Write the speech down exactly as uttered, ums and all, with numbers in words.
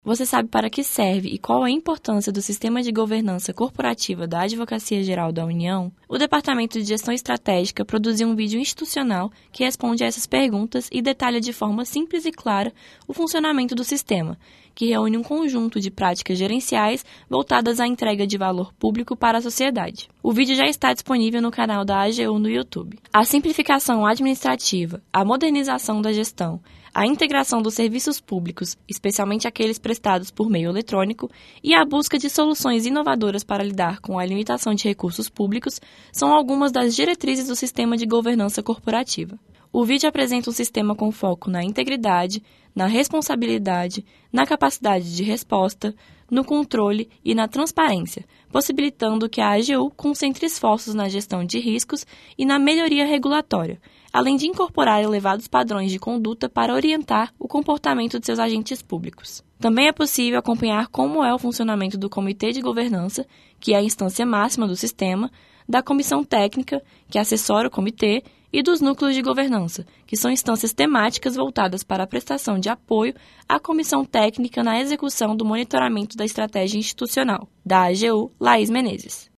Você sabe para que serve e qual a importância do sistema de governança corporativa da Advocacia Geral da União? O Departamento de Gestão Estratégica produziu um vídeo institucional que responde a essas perguntas e detalha de forma simples e clara o funcionamento do sistema, que reúne um conjunto de práticas gerenciais voltadas à entrega de valor público para a sociedade. O vídeo já está disponível no canal da A G U no YouTube. A simplificação administrativa, a modernização da gestão, a integração dos serviços públicos, especialmente aqueles prestados por meio eletrônico, e a busca de soluções inovadoras para lidar com a limitação de recursos públicos são algumas das diretrizes do sistema de governança corporativa. O vídeo apresenta um sistema com foco na integridade, na responsabilidade, na capacidade de resposta, no controle e na transparência, possibilitando que a A G U concentre esforços na gestão de riscos e na melhoria regulatória, além de incorporar elevados padrões de conduta para orientar o comportamento de seus agentes públicos. Também é possível acompanhar como é o funcionamento do Comitê de Governança, que é a instância máxima do sistema, da Comissão Técnica, que assessora o comitê, e dos núcleos de governança, que são instâncias temáticas voltadas para a prestação de apoio à comissão técnica na execução do monitoramento da estratégia institucional. Da A G U, Laís Menezes.